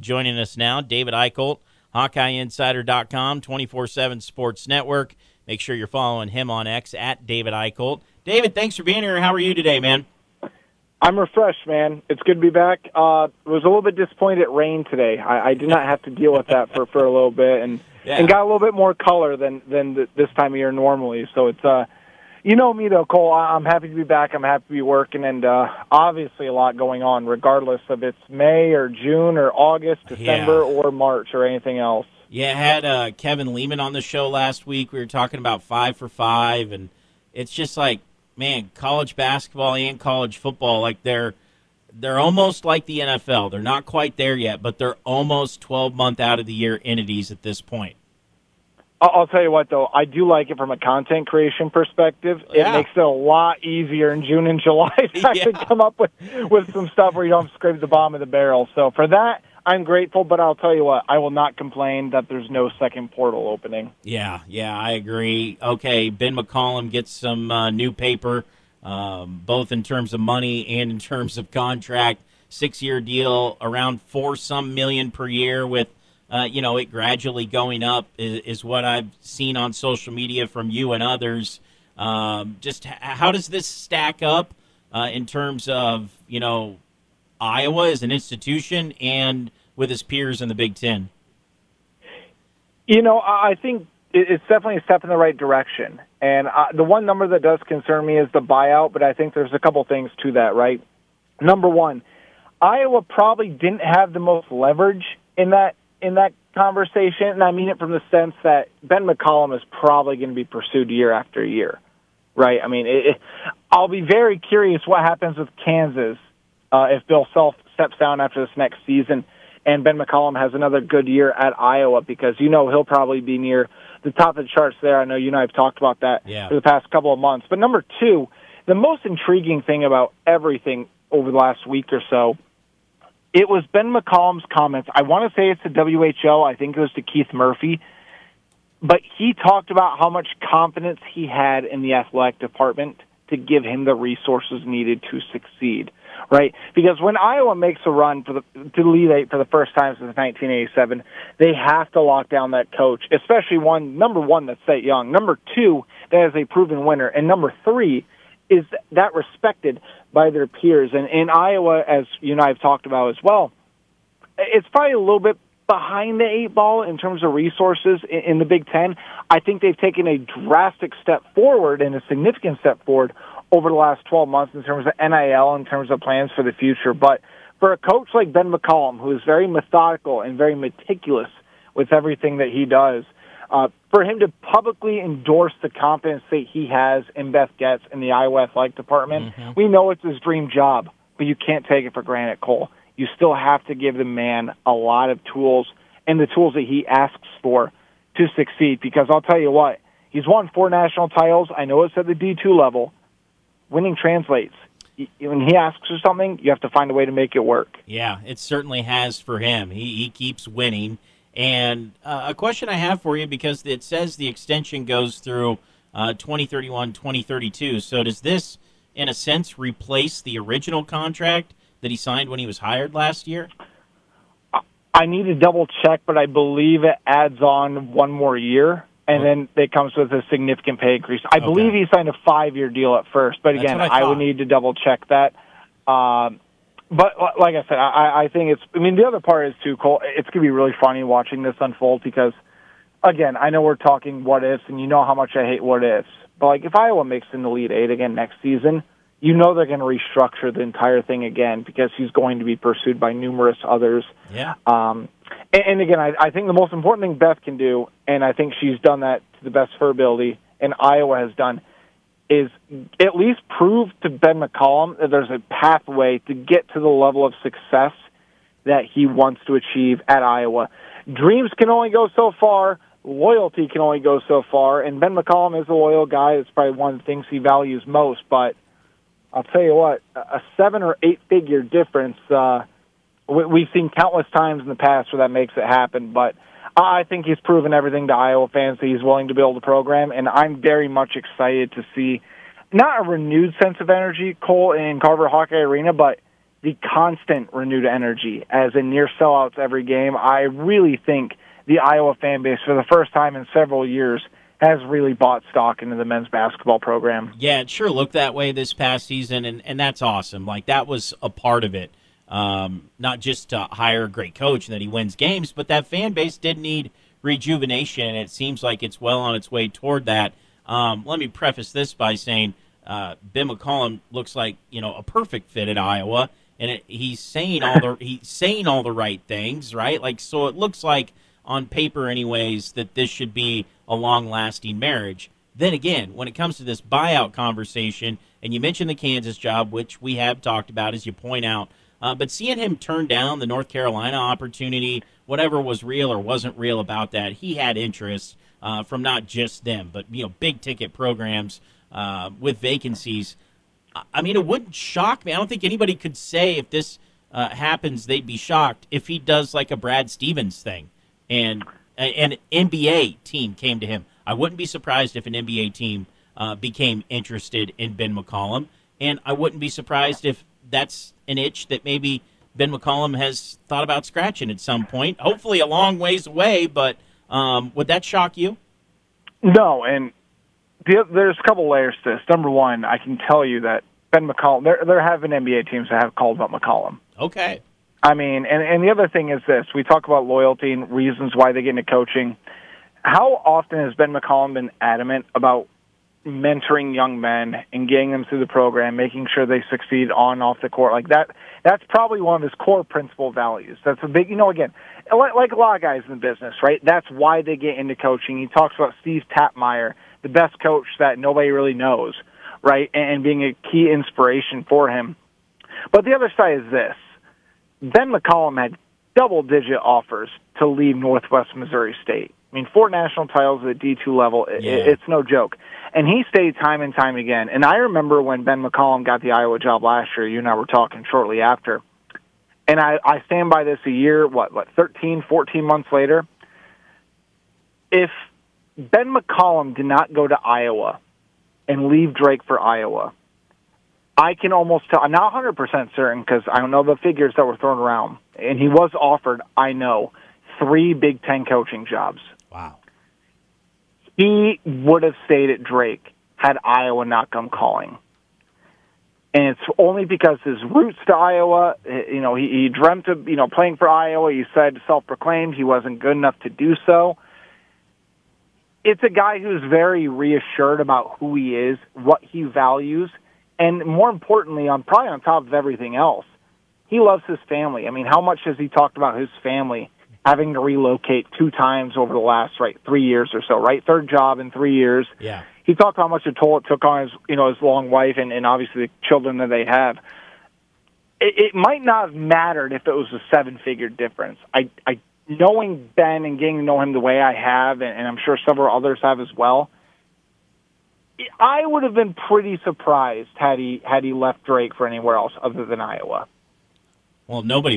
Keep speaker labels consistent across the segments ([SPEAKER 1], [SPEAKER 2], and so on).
[SPEAKER 1] Joining us now, David Eichholt, HawkeyeInsider.com, 24/7 Sports Network. Make sure you're following him on X at David Eichholt. David, thanks for being here. How are you today, man?
[SPEAKER 2] I'm refreshed, man. It's good to be back. Was a little bit disappointed it rained today. I did not have to deal with that for a little bit, and got a little bit more color than this time of year normally. So it's you know me though, Cole. I'm happy to be back. I'm happy to be working, and obviously a lot going on, regardless of it's May or June or August, December or March or anything else.
[SPEAKER 1] Yeah, I had Kevin Lehman on the show last week. We were talking about 5 for 5, and it's just like, man, college basketball and college football, like they're almost like the NFL. They're not quite there yet, but they're almost 12-month out of the year entities at this point.
[SPEAKER 2] I'll tell you what, though, I do like it from a content creation perspective. It makes it a lot easier in June and July to actually come up with some stuff where you don't have to scrape the bottom of the barrel. So for that, I'm grateful, but I'll tell you what, I will not complain that there's no second portal opening.
[SPEAKER 1] Yeah, I agree. Okay, Ben McCollum gets some new paper, both in terms of money and in terms of contract. 6-year deal, around $4-some million per year with, it gradually going up is what I've seen on social media from you and others. Just how does this stack up in terms of, Iowa as an institution and with his peers in the Big Ten?
[SPEAKER 2] I think it's definitely a step in the right direction. And the one number that does concern me is the buyout, but I think there's a couple things to that, right? Number one, Iowa probably didn't have the most leverage in that conversation, and I mean it from the sense that Ben McCollum is probably going to be pursued year after year, right? I mean, I'll be very curious what happens with Kansas if Bill Self steps down after this next season and Ben McCollum has another good year at Iowa, because he'll probably be near the top of the charts there. I know you and I have talked about that for the past couple of months. But number two, the most intriguing thing about everything over the last week or so, it was Ben McCollum's comments. I want to say it's to WHO. I think it was to Keith Murphy. But he talked about how much confidence he had in the athletic department to give him the resources needed to succeed, right? Because when Iowa makes a run to the Elite Eight for the first time since 1987, they have to lock down that coach, especially number one, that's that young. Number two, that is a proven winner. And number three, is that respected by their peers. And in Iowa, as you and I have talked about as well, it's probably a little bit behind the eight ball in terms of resources in the Big Ten. I think they've taken a drastic step forward and a significant step forward over the last 12 months in terms of NIL, in terms of plans for the future. But for a coach like Ben McCollum, who is very methodical and very meticulous with everything that he does, for him to publicly endorse the confidence that he has in Beth Goetz in the Iowa Athletic Department, we know it's his dream job, but you can't take it for granted, Cole. You still have to give the man a lot of tools and the tools that he asks for to succeed, because I'll tell you what, he's won 4 national titles. I know it's at the D2 level. Winning translates. When he asks for something, you have to find a way to make it work.
[SPEAKER 1] Yeah, it certainly has for him. He keeps winning. And a question I have for you, because it says the extension goes through 2031, 2032. So does this, in a sense, replace the original contract that he signed when he was hired last year?
[SPEAKER 2] I need to double check, but I believe it adds on 1 more year, and then it comes with a significant pay increase. I believe he signed a 5-year deal at first, but again, I would need to double check that. But like I said, I think the other part is too, Cole, it's going to be really funny watching this unfold, because, again, I know we're talking what ifs, and you know how much I hate what ifs. But like, if Iowa makes an Elite Eight again next season, you know they're going to restructure the entire thing again, because he's going to be pursued by numerous others.
[SPEAKER 1] Yeah.
[SPEAKER 2] And again, I think the most important thing Beth can do, and I think she's done that to the best of her ability, and Iowa has done, is at least prove to Ben McCollum that there's a pathway to get to the level of success that he wants to achieve at Iowa. Dreams can only go so far. Loyalty can only go so far. And Ben McCollum is a loyal guy. It's probably one of the things he values most. But I'll tell you what, a 7 or 8 figure difference, we've seen countless times in the past where that makes it happen. But I think he's proven everything to Iowa fans that he's willing to build a program, and I'm very much excited to see not a renewed sense of energy, Cole, in Carver Hawkeye Arena, but the constant renewed energy, as in near sellouts every game, I really think the Iowa fan base, for the first time in several years, has really bought stock into the men's basketball program.
[SPEAKER 1] Yeah, it sure looked that way this past season, and that's awesome. Like, that was a part of it. Not just to hire a great coach and that he wins games, but that fan base did need rejuvenation, and it seems like it's well on its way toward that. Let me preface this by saying Ben McCollum looks like, a perfect fit at Iowa, and he's saying all the right things, right? Like, so it looks like on paper, anyways, that this should be a long-lasting marriage. Then again, when it comes to this buyout conversation, and you mentioned the Kansas job, which we have talked about, as you point out, but seeing him turn down the North Carolina opportunity, whatever was real or wasn't real about that, he had interest from not just them, but big-ticket programs with vacancies. I mean, it wouldn't shock me. I don't think anybody could say if this happens, they'd be shocked if he does like a Brad Stevens thing and an NBA team came to him. I wouldn't be surprised if an NBA team became interested in Ben McCollum, and I wouldn't be surprised if that's an itch that maybe Ben McCollum has thought about scratching at some point, hopefully a long ways away, but would that shock you?
[SPEAKER 2] No, and there's a couple layers to this. Number one, I can tell you that Ben McCollum, there have been NBA teams that have called about McCollum.
[SPEAKER 1] Okay.
[SPEAKER 2] I mean, and the other thing is this. We talk about loyalty and reasons why they get into coaching. How often has Ben McCollum been adamant about mentoring young men and getting them through the program, making sure they succeed on and off the court? Like that, that's probably one of his core principal values. That's a big, again, like a lot of guys in the business, right? That's why they get into coaching. He talks about Steve Tapmeyer, the best coach that nobody really knows, right? And being a key inspiration for him. But the other side is this. Ben McCollum had double-digit offers to leave Northwest Missouri State. I mean, 4 national titles at the D2 level, it's no joke. And he stayed time and time again. And I remember when Ben McCollum got the Iowa job last year, you and I were talking shortly after. And I stand by this a year, 13, 14 months later. If Ben McCollum did not go to Iowa and leave Drake for Iowa, I can almost tell, I'm not 100% certain because I don't know the figures that were thrown around. And he was offered, I know, 3 Big Ten coaching jobs.
[SPEAKER 1] Wow.
[SPEAKER 2] He would have stayed at Drake had Iowa not come calling. And it's only because his roots to Iowa, he dreamt of, playing for Iowa. He said, self-proclaimed, he wasn't good enough to do so. It's a guy who's very reassured about who he is, what he values, and more importantly, probably on top of everything else, he loves his family. I mean, how much has he talked about his family having to relocate 2 times over the last, 3 years or so, right? 3rd job in 3 years.
[SPEAKER 1] Yeah.
[SPEAKER 2] He talked about how much a toll it took on his, his long wife and obviously the children that they have. It might not have mattered if it was a 7-figure difference. I knowing Ben and getting to know him the way I have, and I'm sure several others have as well, I would have been pretty surprised had he left Drake for anywhere else other than Iowa.
[SPEAKER 1] Well, nobody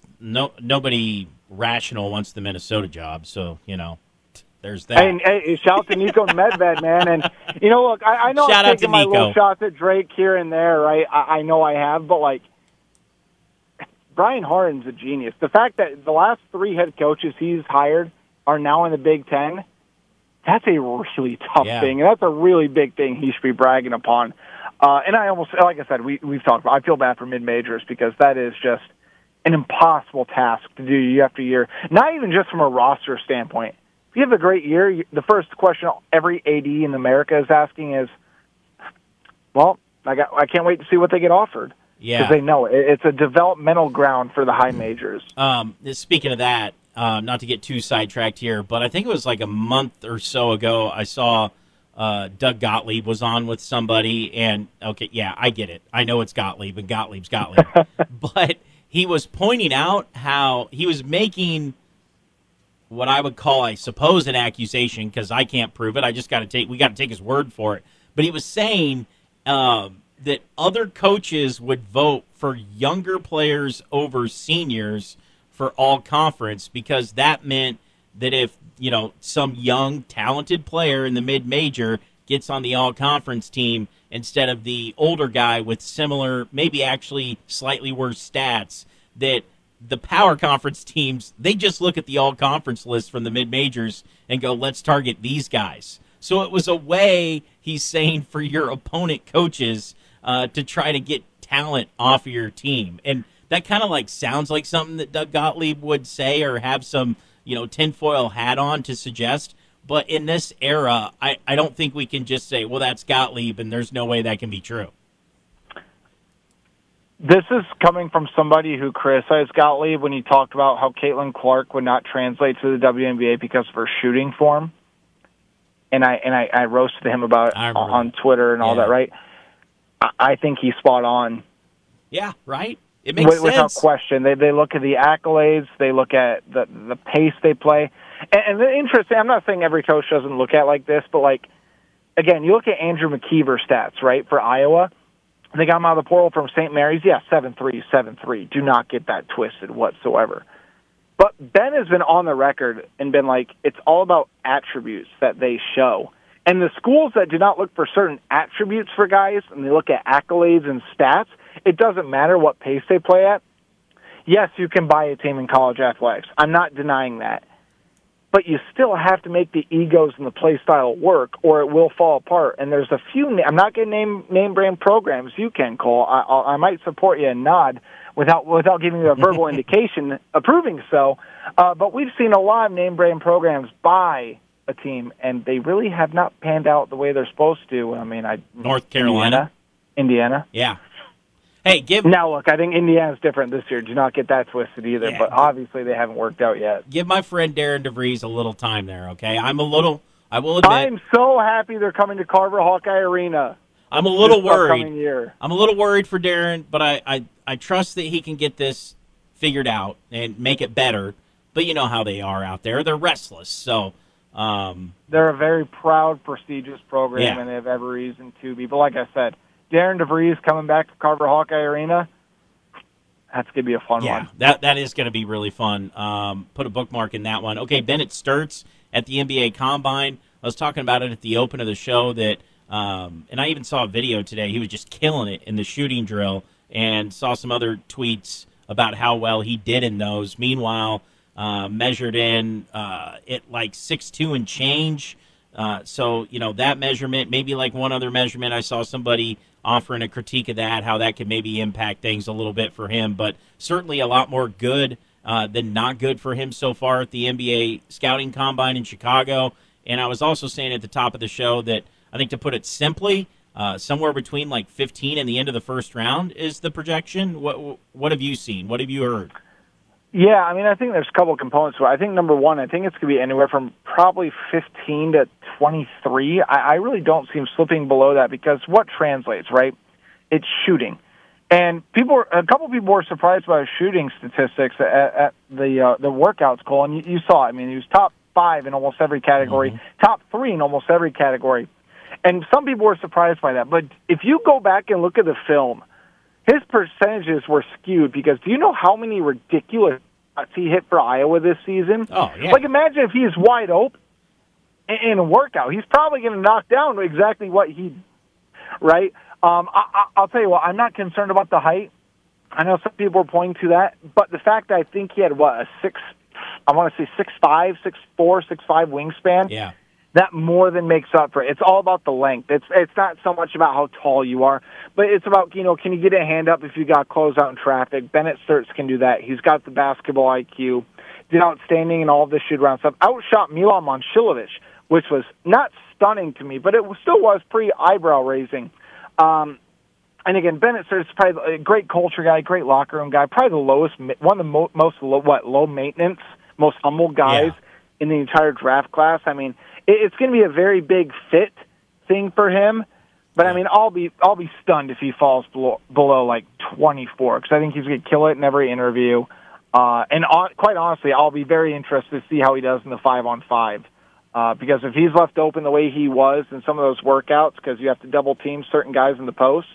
[SPEAKER 1] rational wants the Minnesota job, so there's that.
[SPEAKER 2] And shout out to Nico Medved, man. And look, I know
[SPEAKER 1] shout
[SPEAKER 2] I'm
[SPEAKER 1] out to
[SPEAKER 2] taking my
[SPEAKER 1] Nico.
[SPEAKER 2] little shots at Drake here and there, right? I know I have, but Brian Harden's a genius. The fact that the last 3 head coaches he's hired are now in the Big Ten, that's a really tough thing, and that's a really big thing he should be bragging upon. And I almost, like I said, we've talked about, I feel bad for mid-majors because that is just an impossible task to do year after year, not even just from a roster standpoint. If you have a great year, the first question every AD in America is asking is, well, I can't wait to see what they get offered.
[SPEAKER 1] Yeah.
[SPEAKER 2] Because they know it's a developmental ground for the high majors.
[SPEAKER 1] Speaking of that, not to get too sidetracked here, but I think it was like a month or so ago, I saw Doug Gottlieb was on with somebody, and, okay, yeah, I get it. I know it's Gottlieb, and Gottlieb's Gottlieb. But he was pointing out how he was making what I would call, I suppose, an accusation, because I can't prove it. We got to take his word for it. But he was saying that other coaches would vote for younger players over seniors for all conference, because that meant that if some young talented player in the mid-major gets on the all conference team instead of the older guy with similar, maybe actually slightly worse stats. That the power conference teams, they just look at the all-conference list from the mid-majors and go, let's target these guys. So it was a way, he's saying, for your opponent coaches to try to get talent off of your team. And that kind of like sounds like something that Doug Gottlieb would say or have some, tinfoil hat on to suggest. But in this era, I don't think we can just say, well, that's Gottlieb, and there's no way that can be true.
[SPEAKER 2] This is coming from somebody who criticized Gottlieb when he talked about how Caitlin Clark would not translate to the WNBA because of her shooting form. And I roasted him about it on Twitter and all that, right? I think he's spot on.
[SPEAKER 1] Yeah, right? It makes sense.
[SPEAKER 2] Without question. They look at the accolades. They look at the pace they play. And the interesting, I'm not saying every coach doesn't look at like this, but, like, again, you look at Andrew McKeever stats, right, for Iowa. They got him out of the portal from St. Mary's. Yeah, 7'3", 7'3". Do not get that twisted whatsoever. But Ben has been on the record and been like, it's all about attributes that they show. And the schools that do not look for certain attributes for guys, and they look at accolades and stats, it doesn't matter what pace they play at. Yes, you can buy a team in college athletics. I'm not denying that. But you still have to make the egos and the play style work, or it will fall apart. And there's a few. I'm not going to name brand programs. You can, Cole. I might support you and nod without giving you a verbal indication approving so. But we've seen a lot of name brand programs buy a team, and they really have not panned out the way they're supposed to. I mean,
[SPEAKER 1] North Carolina,
[SPEAKER 2] Indiana.
[SPEAKER 1] Yeah. Hey,
[SPEAKER 2] Now, look, I think Indiana's different this year. Do not get that twisted either, but obviously they haven't worked out yet.
[SPEAKER 1] Give my friend Darren DeVries a little time there, okay? I will admit.
[SPEAKER 2] I'm so happy they're coming to Carver Hawkeye Arena.
[SPEAKER 1] I'm a little worried.
[SPEAKER 2] Year.
[SPEAKER 1] I'm a little worried for Darren, but I trust that he can get this figured out and make it better. But you know how they are out there. They're restless, so...
[SPEAKER 2] they're a very proud, prestigious program, and they have every reason to be. But like I said, Darren DeVries coming back to Carver Hawkeye Arena, that's going to be a fun one.
[SPEAKER 1] Yeah, that is going to be really fun. Put a bookmark in that one. Okay, Bennett Sturts at the NBA Combine. I was talking about it at the open of the show that, and I even saw a video today. He was just killing it in the shooting drill, and saw some other tweets about how well he did in those. Meanwhile, measured in at like 6'2" and change. So, that measurement, maybe like one other measurement, I saw somebody offering a critique of that, how that could maybe impact things a little bit for him, but certainly a lot more good than not good for him so far at the NBA Scouting Combine in Chicago. And I was also saying at the top of the show that I think, to put it simply, somewhere between like 15 and the end of the first round is the projection. What have you seen? What have you heard?
[SPEAKER 2] Yeah, I mean, I think there's a couple of components to it. I think, number one, I think it's going to be anywhere from probably 15 to 23. I really don't see him slipping below that because what translates, right? It's shooting. And a couple of people were surprised by his shooting statistics at the workouts, Cole, and you saw it. I mean, he was top 5 in almost every category, top 3 in almost every category. And some people were surprised by that. But if you go back and look at the film, his percentages were skewed because do you know how many ridiculous shots he hit for Iowa this season?
[SPEAKER 1] Oh, yeah.
[SPEAKER 2] Like, imagine if he's wide open in a workout. He's probably going to knock down exactly what he, right? I'll tell you what, I'm not concerned about the height. I know some people are pointing to that, but the fact that I think he had, I want to say 6'5", 6'4", 6'5" wingspan.
[SPEAKER 1] Yeah.
[SPEAKER 2] That more than makes up for it. It's all about the length. It's not so much about how tall you are, but it's about, can you get a hand up if you got closed out in traffic? Bennett Sturts can do that. He's got the basketball IQ. Did outstanding in all of this shoot-around stuff. Outshot Milan Momcilovic, which was not stunning to me, but it still was pretty eyebrow-raising. And again, Bennett Sturts is probably a great culture guy, great locker room guy, probably one of the most low-maintenance, most humble guys in the entire draft class. I mean, it's going to be a very big fit thing for him, but I mean, I'll be stunned if he falls below like 24 because I think he's going to kill it in every interview. Quite honestly, I'll be very interested to see how he does in the 5-on-5 because if he's left open the way he was in some of those workouts, because you have to double team certain guys in the post,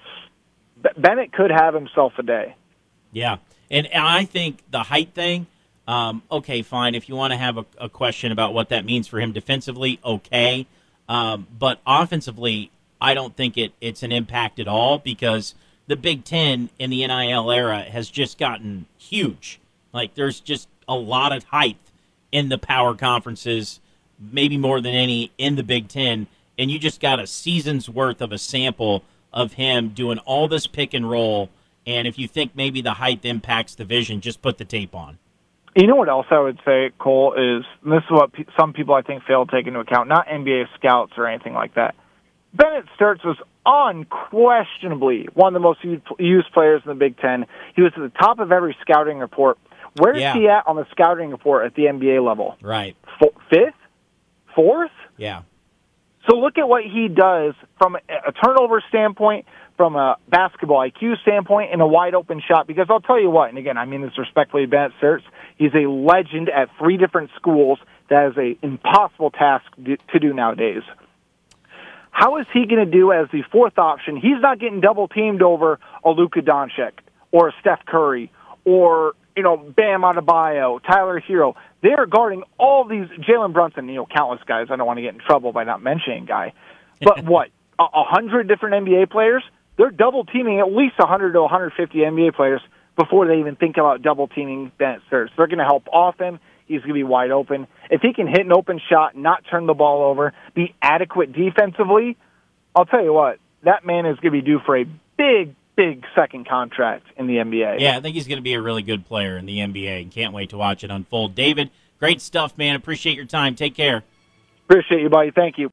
[SPEAKER 2] Bennett could have himself a day.
[SPEAKER 1] Yeah, and I think the height thing. Okay, fine. If you want to have a question about what that means for him defensively, okay. But offensively, I don't think it's an impact at all because the Big Ten in the NIL era has just gotten huge. Like, there's just a lot of height in the power conferences, maybe more than any in the Big Ten, and you just got a season's worth of a sample of him doing all this pick and roll. And if you think maybe the height impacts the vision, just put the tape on.
[SPEAKER 2] You know what else I would say, Cole, is, and this is what some people I think fail to take into account, not NBA scouts or anything like that. Bennett Sturts was unquestionably one of the most used players in the Big Ten. He was at the top of every scouting report. Where's he at on the scouting report at the NBA level?
[SPEAKER 1] Right.
[SPEAKER 2] Fifth? Fourth?
[SPEAKER 1] Yeah.
[SPEAKER 2] So look at what he does from a turnover standpoint, from a basketball IQ standpoint, and a wide-open shot. Because I'll tell you what, and again, I mean this respectfully, Bennett Sturts, he's a legend at 3 different schools. That is an impossible task to do nowadays. How is he going to do as the fourth option? He's not getting double-teamed over a Luka Doncic or a Steph Curry or, Bam Adebayo, Tyler Hero. They are guarding all these, Jalen Brunson, countless guys. I don't want to get in trouble by not mentioning guy. But what, 100 different NBA players? They're double-teaming at least 100 to 150 NBA players before they even think about double-teaming Bennett Sturts. They're going to help off him. He's going to be wide open. If he can hit an open shot, not turn the ball over, be adequate defensively, I'll tell you what, that man is going to be due for a big, big second contract in the NBA.
[SPEAKER 1] Yeah, I think he's going to be a really good player in the NBA and can't wait to watch it unfold. David, great stuff, man. Appreciate your time. Take care.
[SPEAKER 2] Appreciate you, buddy. Thank you.